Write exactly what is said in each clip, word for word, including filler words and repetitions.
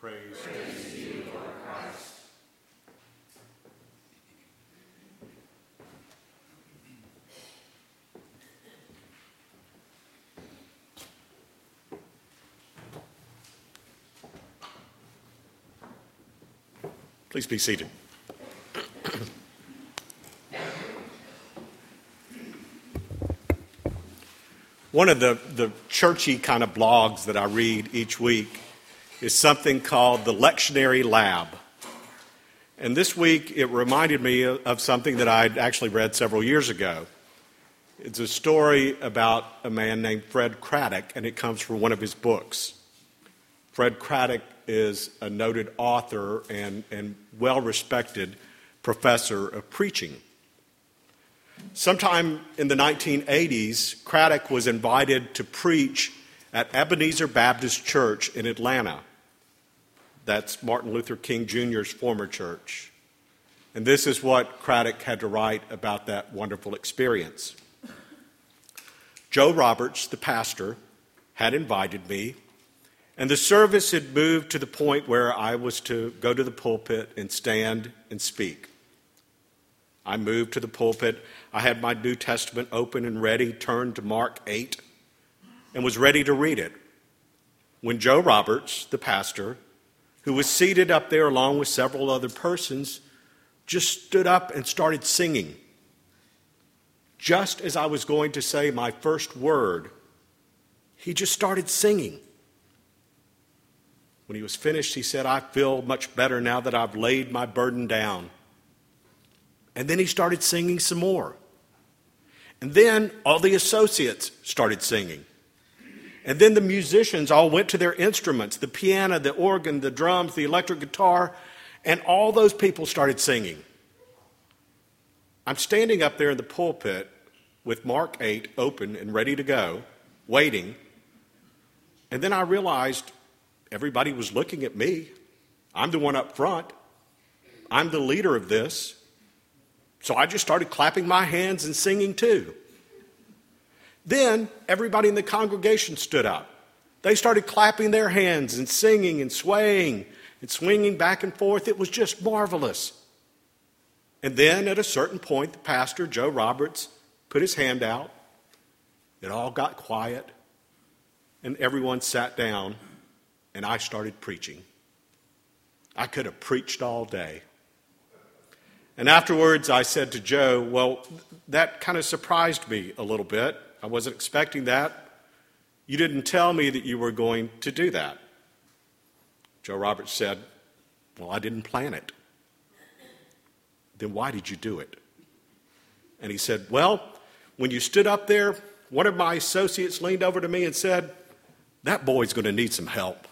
Praise, Praise to you, Lord Christ. Please be seated. One of the, the churchy kind of blogs that I read each week is something called the Lectionary Lab. And this week it reminded me of something that I'd actually read several years ago. It's a story about a man named Fred Craddock, and it comes from one of his books. Fred Craddock is a noted author and, and well-respected professor of preaching. Sometime in the nineteen eighties, Craddock was invited to preach at Ebenezer Baptist Church in Atlanta. That's Martin Luther King Junior's former church. And this is what Craddock had to write about that wonderful experience. Joe Roberts, the pastor, had invited me, and the service had moved to the point where I was to go to the pulpit and stand and speak. I moved to the pulpit. I had my New Testament open and ready, turned to Mark eight, and was ready to read it, when Joe Roberts, the pastor, who was seated up there along with several other persons, just stood up and started singing. Just as I was going to say my first word, he just started singing. When he was finished, he said, "I feel much better now that I've laid my burden down." And then he started singing some more. And then all the associates started singing. And then the musicians all went to their instruments, the piano, the organ, the drums, the electric guitar, and all those people started singing. I'm standing up there in the pulpit with Mark eight open and ready to go, waiting. And then I realized everybody was looking at me. I'm the one up front. I'm the leader of this. So I just started clapping my hands and singing too. Then everybody in the congregation stood up. They started clapping their hands and singing and swaying and swinging back and forth. It was just marvelous. And then at a certain point, the pastor, Joe Roberts, put his hand out. It all got quiet, and everyone sat down, and I started preaching. I could have preached all day. And afterwards, I said to Joe, well, that kind of surprised me a little bit. I wasn't expecting that. You didn't tell me that you were going to do that. Joe Roberts said, well, I didn't plan it. Then why did you do it? And he said, well, when you stood up there, one of my associates leaned over to me and said, that boy's going to need some help.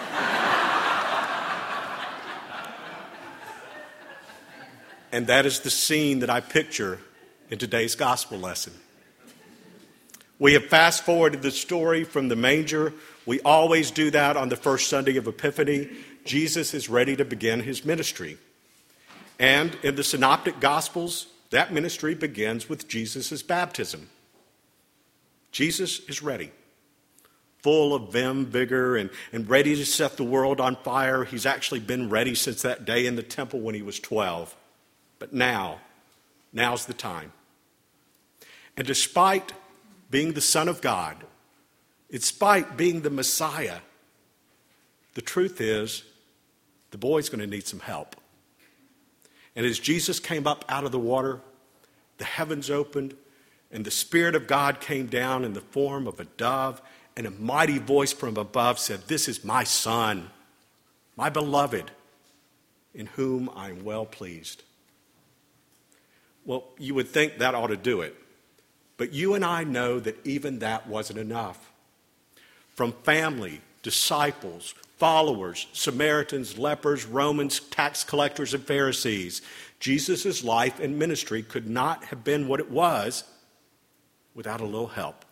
And that is the scene that I picture in today's gospel lesson. We have fast forwarded the story from the manger. We always do that on the first Sunday of Epiphany. Jesus is ready to begin his ministry. And in the Synoptic Gospels, that ministry begins with Jesus' baptism. Jesus is ready, full of vim, vigor, and, and ready to set the world on fire. He's actually been ready since that day in the temple when he was twelve. But now, now's the time. And despite being the Son of God, despite being the Messiah, the truth is the boy's going to need some help. And as Jesus came up out of the water, the heavens opened, and the Spirit of God came down in the form of a dove, and a mighty voice from above said, "This is my Son, my beloved, in whom I am well pleased." Well, you would think that ought to do it. But you and I know that even that wasn't enough. From family, disciples, followers, Samaritans, lepers, Romans, tax collectors, and Pharisees, Jesus' life and ministry could not have been what it was without a little help.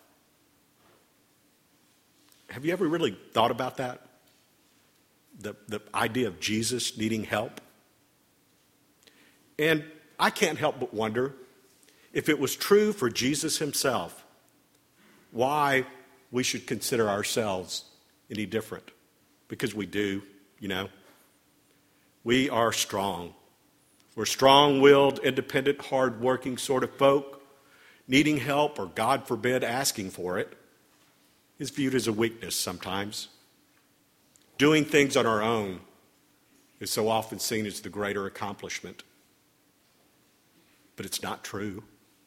Have you ever really thought about that? The, the idea of Jesus needing help? And I can't help but wonder, if it was true for Jesus himself, why we should consider ourselves any different. Because we do. you know. We are strong. We're strong-willed, independent, hard-working sort of folk. Needing help, or God forbid, asking for it, is viewed as a weakness sometimes. Doing things on our own is so often seen as the greater accomplishment. But it's not true.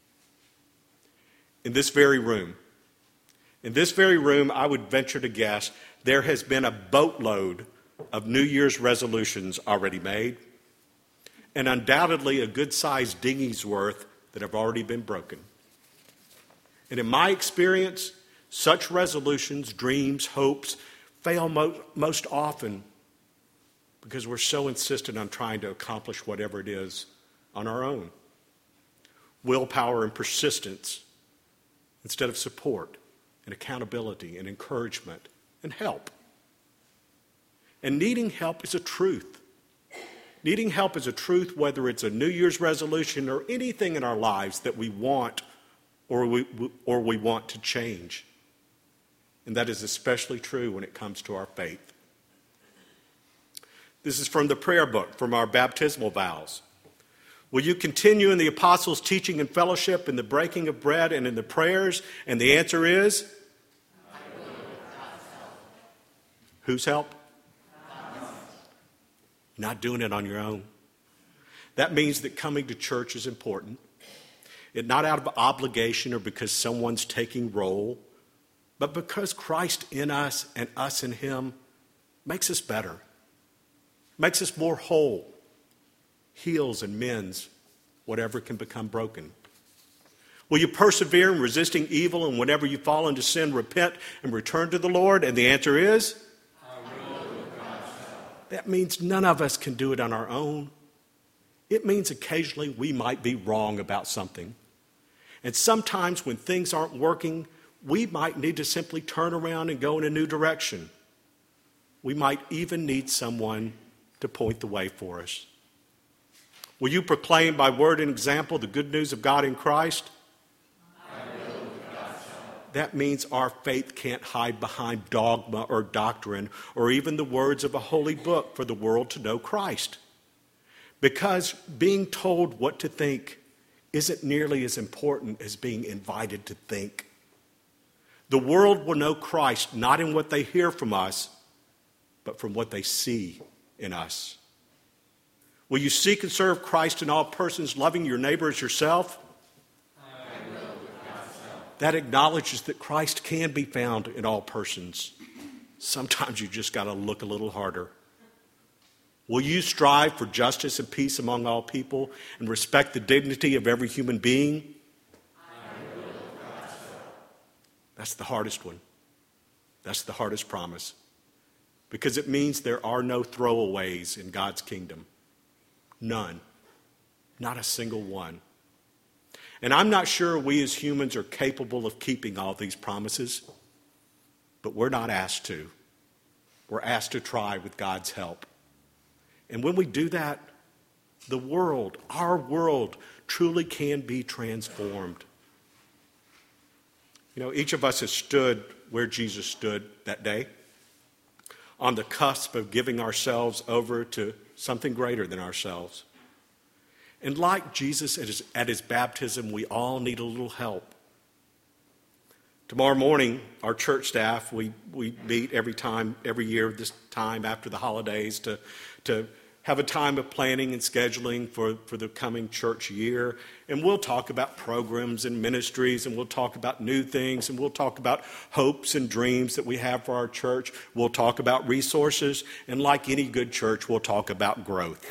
In this very room, in this very room, I would venture to guess there has been a boatload of New Year's resolutions already made, and undoubtedly a good-sized dinghy's worth that have already been broken. And in my experience, such resolutions, dreams, hopes, fail mo- most often because we're so insistent on trying to accomplish whatever it is on our own. Willpower and persistence instead of support and accountability and encouragement and help. And needing help is a truth. Needing help is a truth, whether it's a New Year's resolution or anything in our lives that we want or we, or we want to change. And that is especially true when it comes to our faith. This is from the prayer book, from our baptismal vows. Will you continue in the apostles' teaching and fellowship, in the breaking of bread, and in the prayers? And the answer is? I will with God's help. Whose help? God's. Not doing it on your own. That means that coming to church is important. It not out of obligation or because someone's taking role, but because Christ in us and us in him makes us better, makes us more whole, heals and mends whatever can become broken. Will you persevere in resisting evil, and whenever you fall into sin, repent and return to the Lord? And the answer is? I will with God's help. That means none of us can do it on our own. It means occasionally we might be wrong about something. And sometimes when things aren't working, we might need to simply turn around and go in a new direction. We might even need someone to point the way for us. Will you proclaim by word and example the good news of God in Christ? I will with God's help. That means our faith can't hide behind dogma or doctrine or even the words of a holy book for the world to know Christ. Because being told what to think isn't nearly as important as being invited to think. The world will know Christ not in what they hear from us, but from what they see in us. Will you seek and serve Christ in all persons, loving your neighbor as yourself? I will with God's help. That acknowledges that Christ can be found in all persons. Sometimes you just got to look a little harder. Will you strive for justice and peace among all people and respect the dignity of every human being? I will with God's help. That's the hardest one. That's the hardest promise. Because it means there are no throwaways in God's kingdom. None. Not a single one. And I'm not sure we as humans are capable of keeping all these promises, but we're not asked to. We're asked to try with God's help. And when we do that, the world, our world, truly can be transformed. You know, each of us has stood where Jesus stood that day, on the cusp of giving ourselves over to something greater than ourselves. And like Jesus at his, at his baptism, we all need a little help. Tomorrow morning, our church staff, we, we meet every time, every year this time after the holidays to, to have a time of planning and scheduling for, for the coming church year. And we'll talk about programs and ministries, and we'll talk about new things, and we'll talk about hopes and dreams that we have for our church. We'll talk about resources, and like any good church, we'll talk about growth.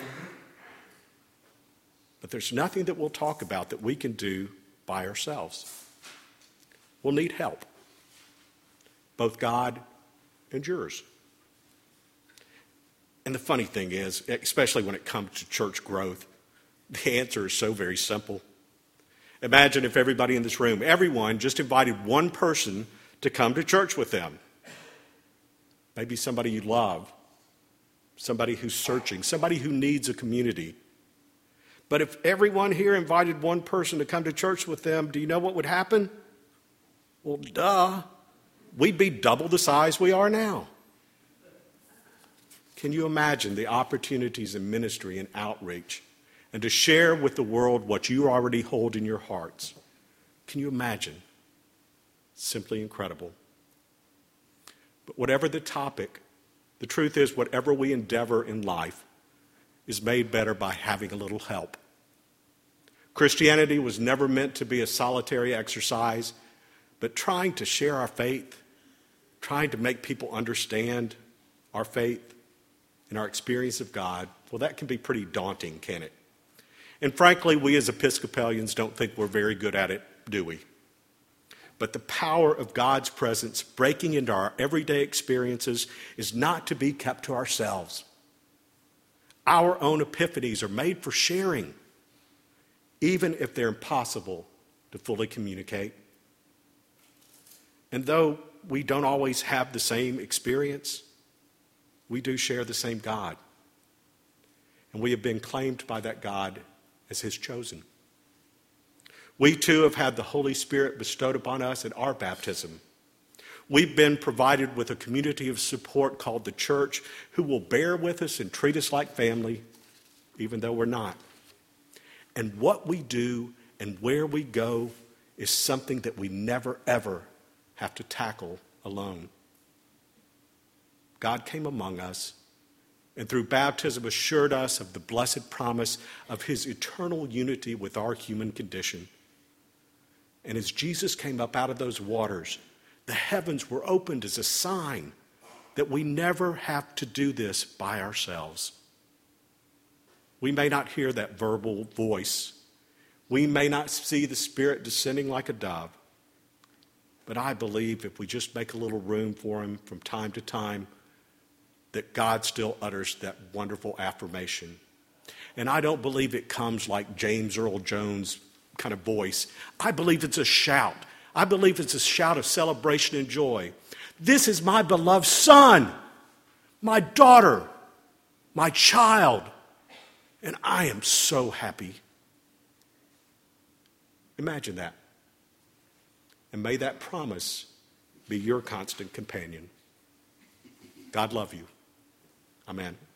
But there's nothing that we'll talk about that we can do by ourselves. We'll need help, both God and yours. And the funny thing is, especially when it comes to church growth, the answer is so very simple. Imagine if everybody in this room, everyone, just invited one person to come to church with them. Maybe somebody you love, somebody who's searching, somebody who needs a community. But if everyone here invited one person to come to church with them, do you know what would happen? Well, duh. We'd be double the size we are now. Can you imagine the opportunities in ministry and outreach and to share with the world what you already hold in your hearts? Can you imagine? Simply incredible. But whatever the topic, the truth is whatever we endeavor in life is made better by having a little help. Christianity was never meant to be a solitary exercise, but trying to share our faith, trying to make people understand our faith and our experience of God, well, that can be pretty daunting, can it? And frankly, we as Episcopalians don't think we're very good at it, do we? But the power of God's presence breaking into our everyday experiences is not to be kept to ourselves. Our own epiphanies are made for sharing, even if they're impossible to fully communicate. And though we don't always have the same experience, we do share the same God. And we have been claimed by that God as his chosen. We too have had the Holy Spirit bestowed upon us at our baptism. We've been provided with a community of support called the church who will bear with us and treat us like family, even though we're not. And what we do and where we go is something that we never, ever have to tackle alone. God came among us and through baptism assured us of the blessed promise of his eternal unity with our human condition. And as Jesus came up out of those waters, the heavens were opened as a sign that we never have to do this by ourselves. We may not hear that verbal voice. We may not see the Spirit descending like a dove. But I believe if we just make a little room for him from time to time, that God still utters that wonderful affirmation. And I don't believe it comes like James Earl Jones' kind of voice. I believe it's a shout. I believe it's a shout of celebration and joy. This is my beloved son, my daughter, my child, and I am so happy. Imagine that. And may that promise be your constant companion. God love you. Amen.